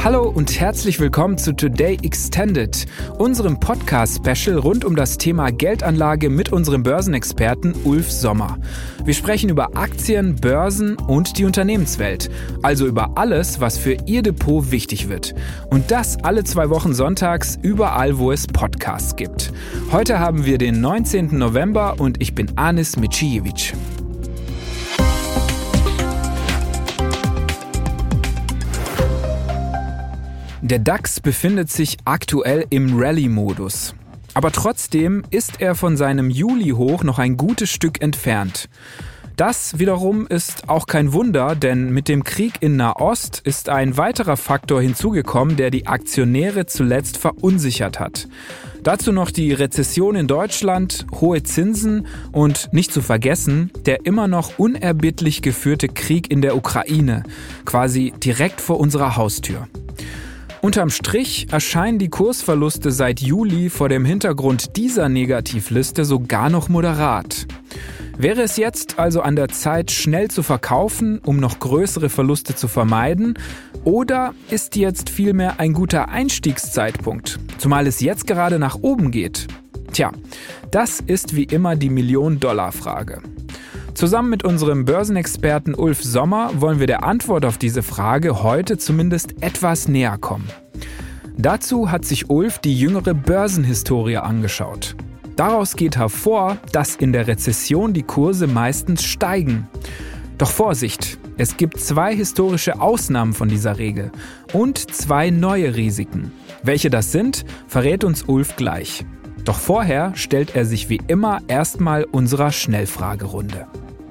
Hallo und herzlich willkommen zu Today Extended, unserem Podcast-Special rund um das Thema Geldanlage mit unserem Börsenexperten Ulf Sommer. Wir sprechen über Aktien, Börsen und die Unternehmenswelt, also über alles, was für Ihr Depot wichtig wird. Und das alle 2 Wochen sonntags, überall, wo es Podcasts gibt. Heute haben wir den 19. November und ich bin Anis Micijevic. Der DAX befindet sich aktuell im Rallye-Modus. Aber trotzdem ist er von seinem Juli-Hoch noch ein gutes Stück entfernt. Das wiederum ist auch kein Wunder, denn mit dem Krieg in Nahost ist ein weiterer Faktor hinzugekommen, der die Aktionäre zuletzt verunsichert hat. Dazu noch die Rezession in Deutschland, hohe Zinsen und nicht zu vergessen, der immer noch unerbittlich geführte Krieg in der Ukraine, quasi direkt vor unserer Haustür. Unterm Strich erscheinen die Kursverluste seit Juli vor dem Hintergrund dieser Negativliste sogar noch moderat. Wäre es jetzt also an der Zeit, schnell zu verkaufen, um noch größere Verluste zu vermeiden? Oder ist jetzt vielmehr ein guter Einstiegszeitpunkt, zumal es jetzt gerade nach oben geht? Tja, das ist wie immer die Million-Dollar-Frage. Zusammen mit unserem Börsenexperten Ulf Sommer wollen wir der Antwort auf diese Frage heute zumindest etwas näher kommen. Dazu hat sich Ulf die jüngere Börsenhistorie angeschaut. Daraus geht hervor, dass in der Rezession die Kurse meistens steigen. Doch Vorsicht, es gibt 2 historische Ausnahmen von dieser Regel und 2 neue Risiken. Welche das sind, verrät uns Ulf gleich. Doch vorher stellt er sich wie immer erstmal unserer Schnellfragerunde.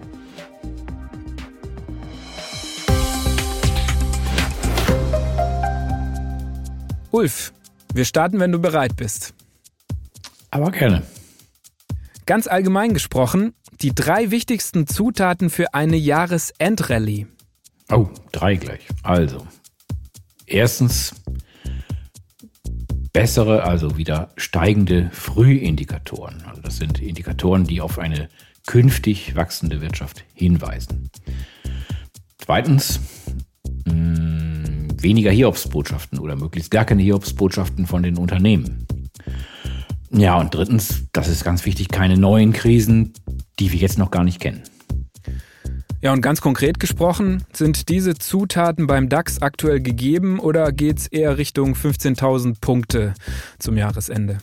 Ulf, wir starten, wenn du bereit bist. Aber gerne. Ganz allgemein gesprochen, die 3 wichtigsten Zutaten für eine Jahresendrallye. Oh, 3 gleich. Also, erstens bessere, also wieder steigende Frühindikatoren. Also das sind Indikatoren, die auf eine künftig wachsende Wirtschaft hinweisen. Zweitens, weniger Hiobsbotschaften oder möglichst gar keine Hiobsbotschaften von den Unternehmen. Ja, und drittens, das ist ganz wichtig, keine neuen Krisen, die wir jetzt noch gar nicht kennen. Ja, und ganz konkret gesprochen, sind diese Zutaten beim DAX aktuell gegeben oder geht es eher Richtung 15.000 Punkte zum Jahresende?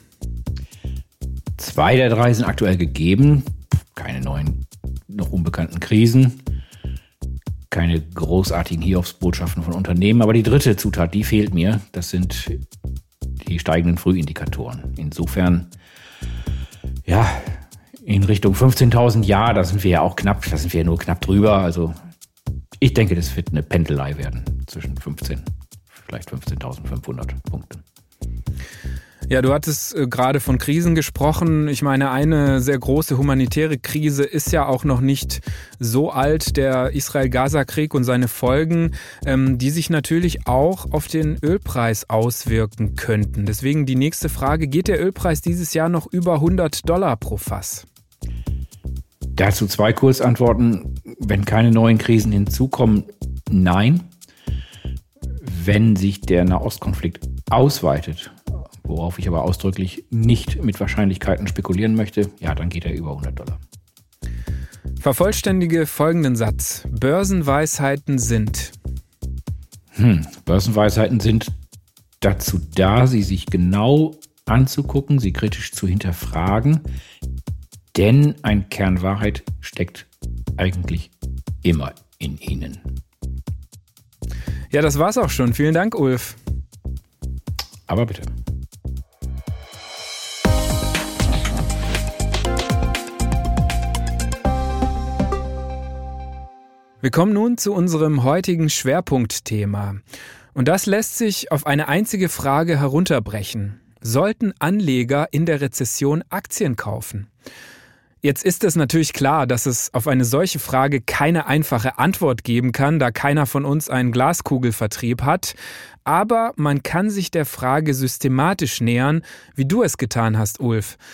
2 der 3 sind aktuell gegeben, keine neuen, noch unbekannten Krisen, keine großartigen Hiobsbotschaften von Unternehmen, aber die 3. Zutat, die fehlt mir, das sind die steigenden Frühindikatoren. Insofern, ja, in Richtung 15.000, ja, da sind wir ja auch knapp, da sind wir ja nur knapp drüber. Also ich denke, das wird eine Pendelei werden zwischen 15, vielleicht 15.500 Punkten. Ja, du hattest gerade von Krisen gesprochen. Ich meine, eine sehr große humanitäre Krise ist ja auch noch nicht so alt, der Israel-Gaza-Krieg und seine Folgen, die sich natürlich auch auf den Ölpreis auswirken könnten. Deswegen die nächste Frage, geht der Ölpreis dieses Jahr noch über $100 pro Fass? Dazu 2 Kurzantworten. Wenn keine neuen Krisen hinzukommen, nein. Wenn sich der Nahostkonflikt ausweitet, worauf ich aber ausdrücklich nicht mit Wahrscheinlichkeiten spekulieren möchte, ja, dann geht er über $100. Vervollständige folgenden Satz. Börsenweisheiten sind? Börsenweisheiten sind dazu da, sie sich genau anzugucken, sie kritisch zu hinterfragen, denn ein Kern Wahrheit steckt eigentlich immer in ihnen. Ja, das war's auch schon. Vielen Dank, Ulf. Aber bitte. Wir kommen nun zu unserem heutigen Schwerpunktthema. Und das lässt sich auf eine einzige Frage herunterbrechen. Sollten Anleger in der Rezession Aktien kaufen? Jetzt ist es natürlich klar, dass es auf eine solche Frage keine einfache Antwort geben kann, da keiner von uns einen Glaskugelvertrieb hat. Aber man kann sich der Frage systematisch nähern, wie du es getan hast, Ulf.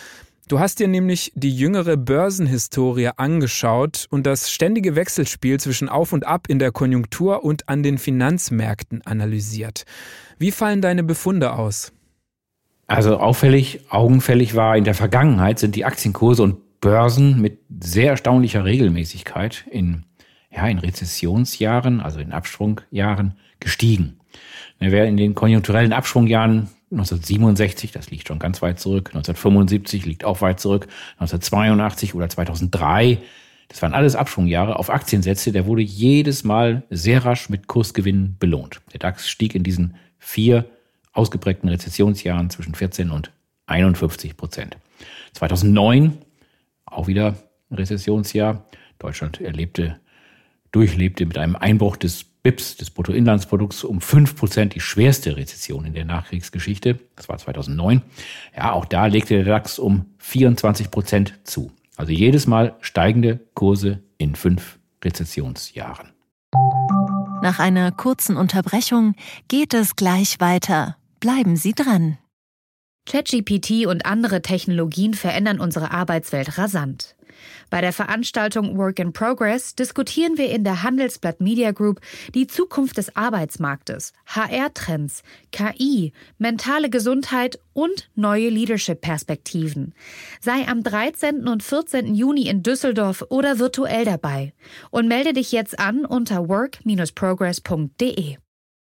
Du hast dir nämlich die jüngere Börsenhistorie angeschaut und das ständige Wechselspiel zwischen Auf und Ab in der Konjunktur und an den Finanzmärkten analysiert. Wie fallen deine Befunde aus? Also augenfällig war, in der Vergangenheit sind die Aktienkurse und Börsen mit sehr erstaunlicher Regelmäßigkeit in Rezessionsjahren, also in Abschwungjahren, gestiegen. Wer in den konjunkturellen Abschwungjahren 1967, das liegt schon ganz weit zurück, 1975 liegt auch weit zurück, 1982 oder 2003, das waren alles Abschwungjahre, auf Aktien setzte, der wurde jedes Mal sehr rasch mit Kursgewinnen belohnt. Der DAX stieg in diesen 4 ausgeprägten Rezessionsjahren zwischen 14 und 51%. 2009, auch wieder ein Rezessionsjahr, Deutschland durchlebte mit einem Einbruch des BIP, des Bruttoinlandsprodukts, um 5% die schwerste Rezession in der Nachkriegsgeschichte. Das war 2009. Ja, auch da legte der DAX um 24% zu. Also jedes Mal steigende Kurse in 5 Rezessionsjahren. Nach einer kurzen Unterbrechung geht es gleich weiter. Bleiben Sie dran. ChatGPT und andere Technologien verändern unsere Arbeitswelt rasant. Bei der Veranstaltung Work in Progress diskutieren wir in der Handelsblatt Media Group die Zukunft des Arbeitsmarktes, HR-Trends, KI, mentale Gesundheit und neue Leadership-Perspektiven. Sei am 13. und 14. Juni in Düsseldorf oder virtuell dabei und melde dich jetzt an unter work-progress.de.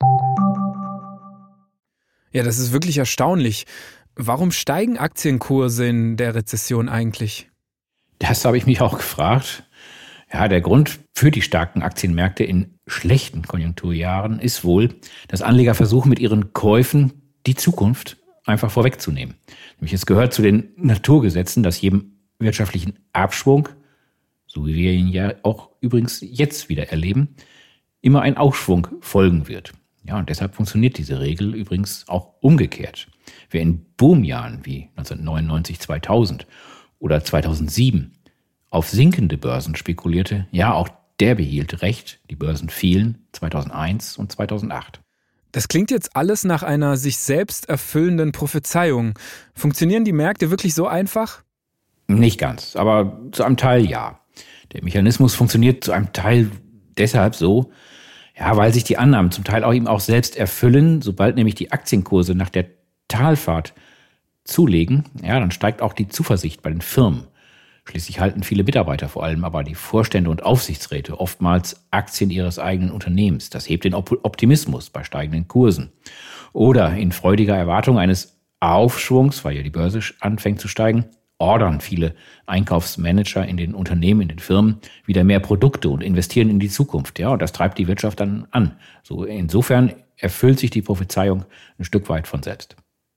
Ja, das ist wirklich erstaunlich. Warum steigen Aktienkurse in der Rezession eigentlich? Das habe ich mich auch gefragt. Ja, der Grund für die starken Aktienmärkte in schlechten Konjunkturjahren ist wohl, dass Anleger versuchen, mit ihren Käufen die Zukunft einfach vorwegzunehmen. Nämlich es gehört zu den Naturgesetzen, dass jedem wirtschaftlichen Abschwung, so wie wir ihn ja auch übrigens jetzt wieder erleben, immer ein Aufschwung folgen wird. Ja, und deshalb funktioniert diese Regel übrigens auch umgekehrt. Wer in Boomjahren wie 1999, 2000 oder 2007 auf sinkende Börsen spekulierte, ja, auch der behielt recht. Die Börsen fielen 2001 und 2008. Das klingt jetzt alles nach einer sich selbst erfüllenden Prophezeiung. Funktionieren die Märkte wirklich so einfach? Nicht ganz, aber zu einem Teil ja. Der Mechanismus funktioniert zu einem Teil deshalb so, ja, weil sich die Annahmen zum Teil auch eben auch selbst erfüllen. Sobald nämlich die Aktienkurse nach der Talfahrt zulegen, ja, dann steigt auch die Zuversicht bei den Firmen. Schließlich halten viele Mitarbeiter, vor allem aber die Vorstände und Aufsichtsräte, oftmals Aktien ihres eigenen Unternehmens. Das hebt den Optimismus bei steigenden Kursen. Oder in freudiger Erwartung eines Aufschwungs, weil ja die Börse anfängt zu steigen, ordern viele Einkaufsmanager in den Unternehmen, in den Firmen wieder mehr Produkte und investieren in die Zukunft. Ja, und das treibt die Wirtschaft dann an. So, insofern erfüllt sich die Prophezeiung ein Stück weit von selbst.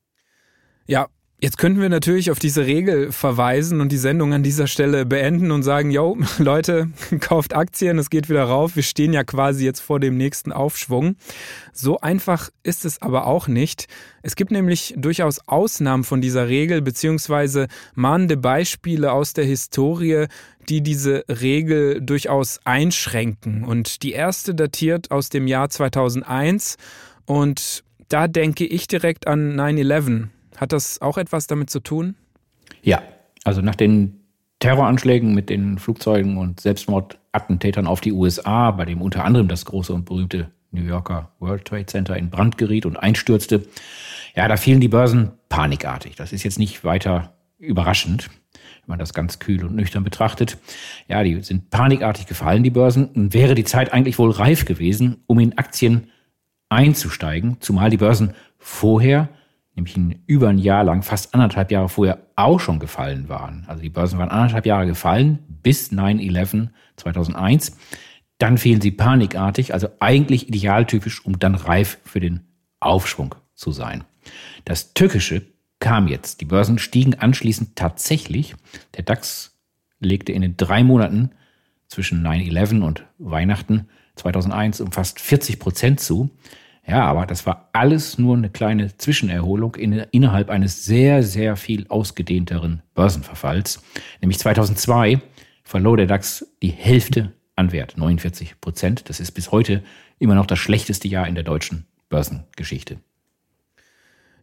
Ja, jetzt könnten wir natürlich auf diese Regel verweisen und die Sendung an dieser Stelle beenden und sagen, yo, Leute, kauft Aktien, es geht wieder rauf, wir stehen ja quasi jetzt vor dem nächsten Aufschwung. So einfach ist es aber auch nicht. Es gibt nämlich durchaus Ausnahmen von dieser Regel beziehungsweise mahnende Beispiele aus der Historie, die diese Regel durchaus einschränken. Und die erste datiert aus dem Jahr 2001 und da denke ich direkt an 9/11. Hat das auch etwas damit zu tun? Ja, also nach den Terroranschlägen mit den Flugzeugen und Selbstmordattentätern auf die USA, bei dem unter anderem das große und berühmte New Yorker World Trade Center in Brand geriet und einstürzte, ja, da fielen die Börsen panikartig. Das ist jetzt nicht weiter überraschend, wenn man das ganz kühl und nüchtern betrachtet. Ja, die sind panikartig gefallen, die Börsen. Und wäre die Zeit eigentlich wohl reif gewesen, um in Aktien einzusteigen, zumal die Börsen vorher, nämlich über ein Jahr lang, fast 1,5 Jahre vorher auch schon gefallen waren. Also die Börsen waren 1,5 Jahre gefallen bis 9/11 2001. Dann fielen sie panikartig, also eigentlich idealtypisch, um dann reif für den Aufschwung zu sein. Das Tückische kam jetzt. Die Börsen stiegen anschließend tatsächlich. Der DAX legte in den 3 Monaten zwischen 9/11 und Weihnachten 2001 um fast 40% zu. Ja, aber das war alles nur eine kleine Zwischenerholung innerhalb eines sehr, sehr viel ausgedehnteren Börsenverfalls. Nämlich 2002 verlor der DAX die Hälfte an Wert, 49%. Das ist bis heute immer noch das schlechteste Jahr in der deutschen Börsengeschichte.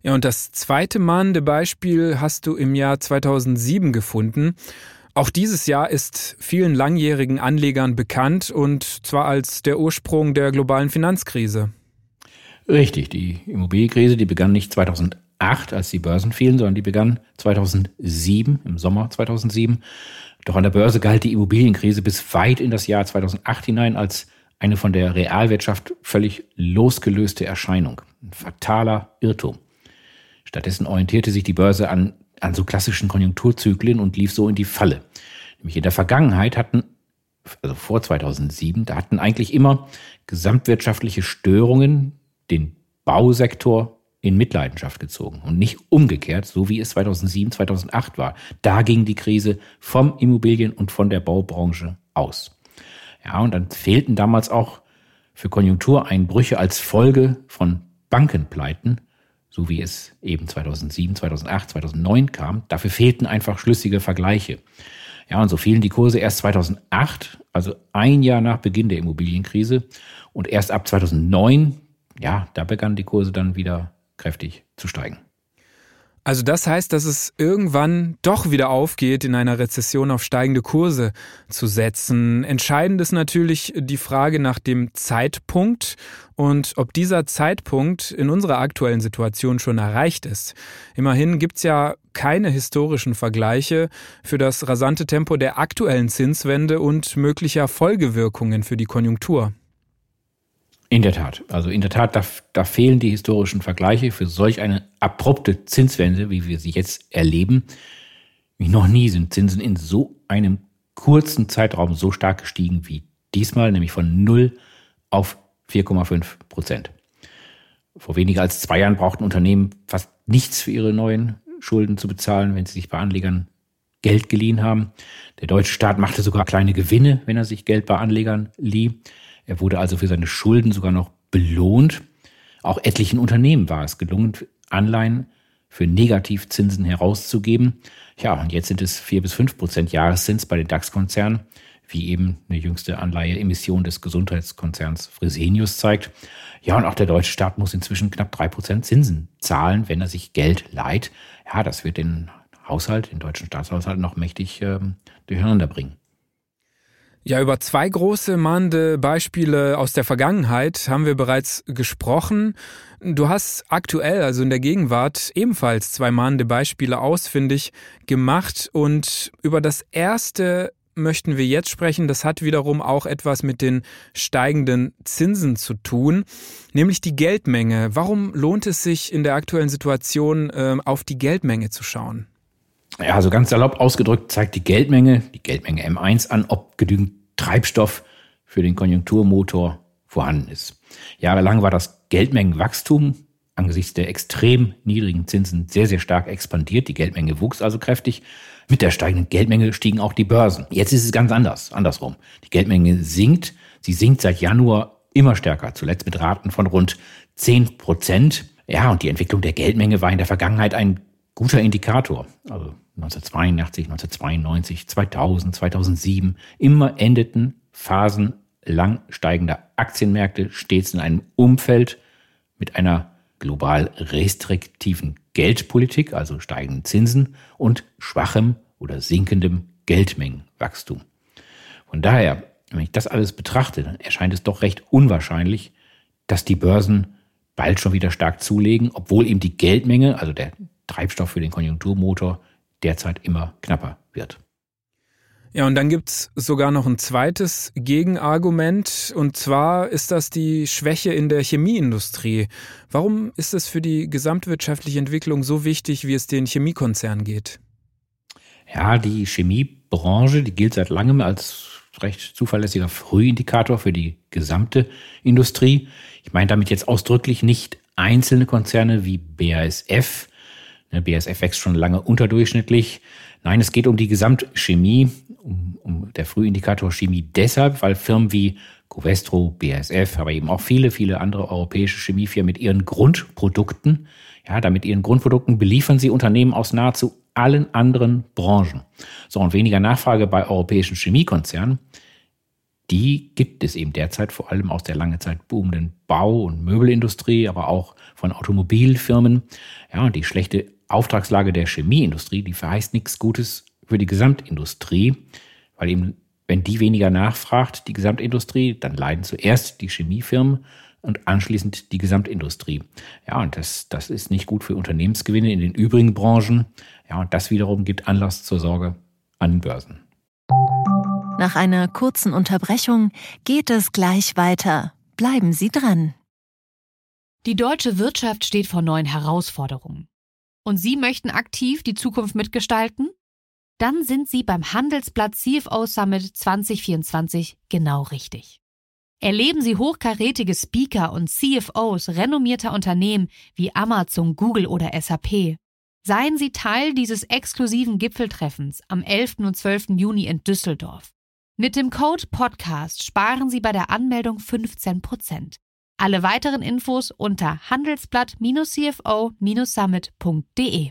Ja, und das zweite mahnende Beispiel hast du im Jahr 2007 gefunden. Auch dieses Jahr ist vielen langjährigen Anlegern bekannt, und zwar als der Ursprung der globalen Finanzkrise. Richtig, die Immobilienkrise, die begann nicht 2008, als die Börsen fielen, sondern die begann 2007, im Sommer 2007. Doch an der Börse galt die Immobilienkrise bis weit in das Jahr 2008 hinein als eine von der Realwirtschaft völlig losgelöste Erscheinung. Ein fataler Irrtum. Stattdessen orientierte sich die Börse an so klassischen Konjunkturzyklen und lief so in die Falle. Nämlich in der Vergangenheit also vor 2007, da hatten eigentlich immer gesamtwirtschaftliche Störungen den Bausektor in Mitleidenschaft gezogen und nicht umgekehrt, so wie es 2007, 2008 war. Da ging die Krise vom Immobilien- und von der Baubranche aus. Ja, und dann fehlten damals auch für Konjunktureinbrüche als Folge von Bankenpleiten, so wie es eben 2007, 2008, 2009 kam. Dafür fehlten einfach schlüssige Vergleiche. Ja, und so fielen die Kurse erst 2008, also ein Jahr nach Beginn der Immobilienkrise. Und erst ab 2009, ja, da begannen die Kurse dann wieder kräftig zu steigen. Also das heißt, dass es irgendwann doch wieder aufgeht, in einer Rezession auf steigende Kurse zu setzen. Entscheidend ist natürlich die Frage nach dem Zeitpunkt und ob dieser Zeitpunkt in unserer aktuellen Situation schon erreicht ist. Immerhin gibt es ja keine historischen Vergleiche für das rasante Tempo der aktuellen Zinswende und möglicher Folgewirkungen für die Konjunktur. In der Tat. Also in der Tat, da fehlen die historischen Vergleiche für solch eine abrupte Zinswende, wie wir sie jetzt erleben. Wie noch nie sind Zinsen in so einem kurzen Zeitraum so stark gestiegen wie diesmal, nämlich von 0 auf 4,5%. Vor weniger als 2 Jahren brauchten Unternehmen fast nichts für ihre neuen Schulden zu bezahlen, wenn sie sich bei Anlegern Geld geliehen haben. Der deutsche Staat machte sogar kleine Gewinne, wenn er sich Geld bei Anlegern lieh. Er wurde also für seine Schulden sogar noch belohnt. Auch etlichen Unternehmen war es gelungen, Anleihen für Negativzinsen herauszugeben. Ja, und jetzt sind es 4-5% Jahreszins bei den DAX-Konzernen, wie eben eine jüngste Anleiheemission des Gesundheitskonzerns Fresenius zeigt. Ja, und auch der deutsche Staat muss inzwischen knapp 3% Zinsen zahlen, wenn er sich Geld leiht. Ja, das wird den deutschen Staatshaushalt noch mächtig durcheinander bringen. Ja, über 2 große mahnende Beispiele aus der Vergangenheit haben wir bereits gesprochen. Du hast aktuell, also in der Gegenwart, ebenfalls 2 mahnende Beispiele ausfindig gemacht. Und über das erste möchten wir jetzt sprechen. Das hat wiederum auch etwas mit den steigenden Zinsen zu tun, nämlich die Geldmenge. Warum lohnt es sich in der aktuellen Situation, auf die Geldmenge zu schauen? Ja, also ganz salopp ausgedrückt zeigt die Geldmenge M1 an, ob genügend Treibstoff für den Konjunkturmotor vorhanden ist. Jahrelang war das Geldmengenwachstum angesichts der extrem niedrigen Zinsen sehr, sehr stark expandiert. Die Geldmenge wuchs also kräftig. Mit der steigenden Geldmenge stiegen auch die Börsen. Jetzt ist es ganz andersrum. Die Geldmenge sinkt. Sie sinkt seit Januar immer stärker, zuletzt mit Raten von rund 10%. Ja, und die Entwicklung der Geldmenge war in der Vergangenheit ein guter Indikator. Also 1982, 1992, 2000, 2007. Immer endeten Phasen lang steigender Aktienmärkte stets in einem Umfeld mit einer global restriktiven Geldpolitik, also steigenden Zinsen und schwachem oder sinkendem Geldmengenwachstum. Von daher, wenn ich das alles betrachte, dann erscheint es doch recht unwahrscheinlich, dass die Börsen bald schon wieder stark zulegen, obwohl eben die Geldmenge, also der Treibstoff für den Konjunkturmotor, derzeit immer knapper wird. Ja, und dann gibt's sogar noch ein zweites Gegenargument, und zwar ist das die Schwäche in der Chemieindustrie. Warum ist es für die gesamtwirtschaftliche Entwicklung so wichtig, wie es den Chemiekonzernen geht? Ja, die Chemiebranche, die gilt seit langem als recht zuverlässiger Frühindikator für die gesamte Industrie. Ich meine damit jetzt ausdrücklich nicht einzelne Konzerne wie BASF. BASF wächst schon lange unterdurchschnittlich. Nein, es geht um die Gesamtchemie, um der Frühindikator Chemie deshalb, weil Firmen wie Covestro, BASF, aber eben auch viele, viele andere europäische Chemiefirmen mit ihren Grundprodukten, beliefern sie Unternehmen aus nahezu allen anderen Branchen. So, und weniger Nachfrage bei europäischen Chemiekonzernen, die gibt es eben derzeit vor allem aus der lange Zeit boomenden Bau- und Möbelindustrie, aber auch von Automobilfirmen. Ja, und die schlechte Auftragslage der Chemieindustrie, die verheißt nichts Gutes für die Gesamtindustrie, weil eben, wenn die weniger nachfragt, die Gesamtindustrie, dann leiden zuerst die Chemiefirmen und anschließend die Gesamtindustrie. Ja, und das ist nicht gut für Unternehmensgewinne in den übrigen Branchen. Ja, und das wiederum gibt Anlass zur Sorge an den Börsen. Nach einer kurzen Unterbrechung geht es gleich weiter. Bleiben Sie dran. Die deutsche Wirtschaft steht vor neuen Herausforderungen. Und Sie möchten aktiv die Zukunft mitgestalten? Dann sind Sie beim Handelsblatt CFO Summit 2024 genau richtig. Erleben Sie hochkarätige Speaker und CFOs renommierter Unternehmen wie Amazon, Google oder SAP. Seien Sie Teil dieses exklusiven Gipfeltreffens am 11. und 12. Juni in Düsseldorf. Mit dem Code PODCAST sparen Sie bei der Anmeldung 15%. Alle weiteren Infos unter handelsblatt-cfo-summit.de.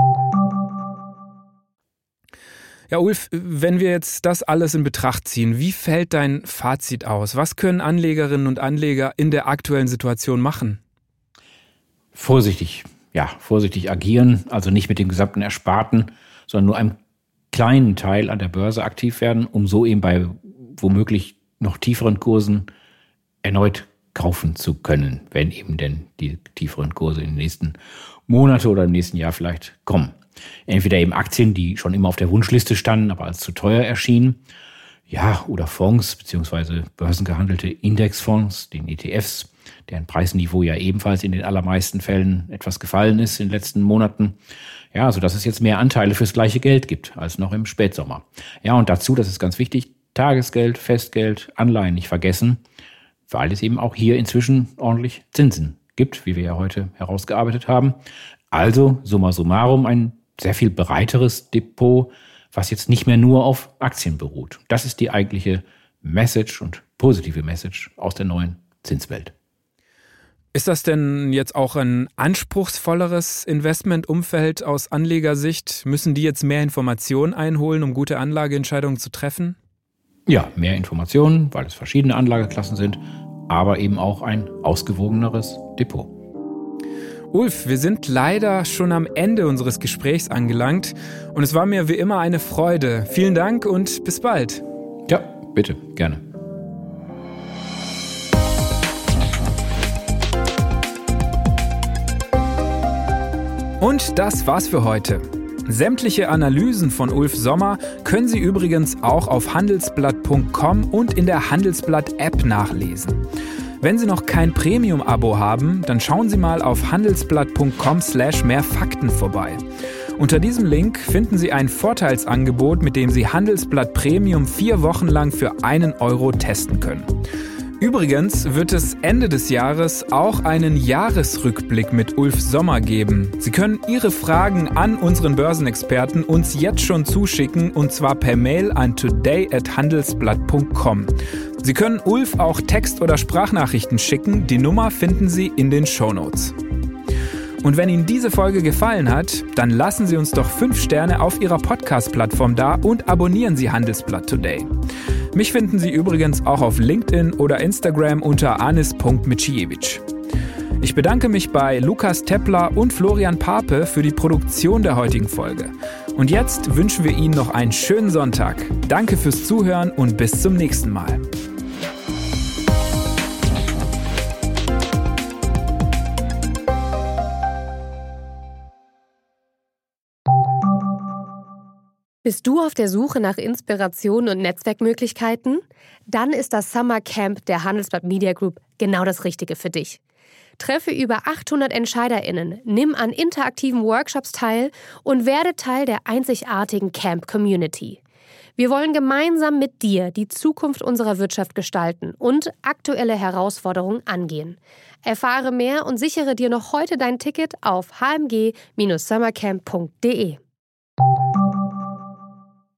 Ja, Ulf, wenn wir jetzt das alles in Betracht ziehen, wie fällt dein Fazit aus? Was können Anlegerinnen und Anleger in der aktuellen Situation machen? Vorsichtig agieren, also nicht mit dem gesamten Ersparten, sondern nur einem kleinen Teil an der Börse aktiv werden, um so eben bei womöglich noch tieferen Kursen erneut kaufen zu können, wenn eben denn die tieferen Kurse in den nächsten Monaten oder im nächsten Jahr vielleicht kommen. Entweder eben Aktien, die schon immer auf der Wunschliste standen, aber als zu teuer erschienen, ja, oder Fonds bzw. börsengehandelte Indexfonds, den ETFs, deren Preisniveau ja ebenfalls in den allermeisten Fällen etwas gefallen ist in den letzten Monaten. Ja, sodass es jetzt mehr Anteile fürs gleiche Geld gibt als noch im Spätsommer. Ja, und dazu, das ist ganz wichtig, Tagesgeld, Festgeld, Anleihen nicht vergessen, weil es eben auch hier inzwischen ordentlich Zinsen gibt, wie wir ja heute herausgearbeitet haben. Also, summa summarum, ein sehr viel breiteres Depot, was jetzt nicht mehr nur auf Aktien beruht. Das ist die eigentliche Message und positive Message aus der neuen Zinswelt. Ist das denn jetzt auch ein anspruchsvolleres Investmentumfeld aus Anlegersicht? Müssen die jetzt mehr Informationen einholen, um gute Anlageentscheidungen zu treffen? Ja, mehr Informationen, weil es verschiedene Anlageklassen sind, aber eben auch ein ausgewogeneres Depot. Ulf, wir sind leider schon am Ende unseres Gesprächs angelangt und es war mir wie immer eine Freude. Vielen Dank und bis bald. Ja, bitte, gerne. Und das war's für heute. Sämtliche Analysen von Ulf Sommer können Sie übrigens auch auf handelsblatt.com und in der Handelsblatt-App nachlesen. Wenn Sie noch kein Premium-Abo haben, dann schauen Sie mal auf handelsblatt.com/mehrfakten vorbei. Unter diesem Link finden Sie ein Vorteilsangebot, mit dem Sie Handelsblatt Premium 4 Wochen lang für 1 € testen können. Übrigens wird es Ende des Jahres auch einen Jahresrückblick mit Ulf Sommer geben. Sie können Ihre Fragen an unseren Börsenexperten uns jetzt schon zuschicken und zwar per Mail an today@handelsblatt.com. Sie können Ulf auch Text- oder Sprachnachrichten schicken. Die Nummer finden Sie in den Shownotes. Und wenn Ihnen diese Folge gefallen hat, dann lassen Sie uns doch 5 Sterne auf Ihrer Podcast-Plattform da und abonnieren Sie Handelsblatt Today. Mich finden Sie übrigens auch auf LinkedIn oder Instagram unter anis.micijevic. Ich bedanke mich bei Lukas Teppler und Florian Pape für die Produktion der heutigen Folge. Und jetzt wünschen wir Ihnen noch einen schönen Sonntag. Danke fürs Zuhören und bis zum nächsten Mal. Bist du auf der Suche nach Inspiration und Netzwerkmöglichkeiten? Dann ist das Summer Camp der Handelsblatt Media Group genau das Richtige für dich. Treffe über 800 EntscheiderInnen, nimm an interaktiven Workshops teil und werde Teil der einzigartigen Camp-Community. Wir wollen gemeinsam mit dir die Zukunft unserer Wirtschaft gestalten und aktuelle Herausforderungen angehen. Erfahre mehr und sichere dir noch heute dein Ticket auf hmg-summercamp.de.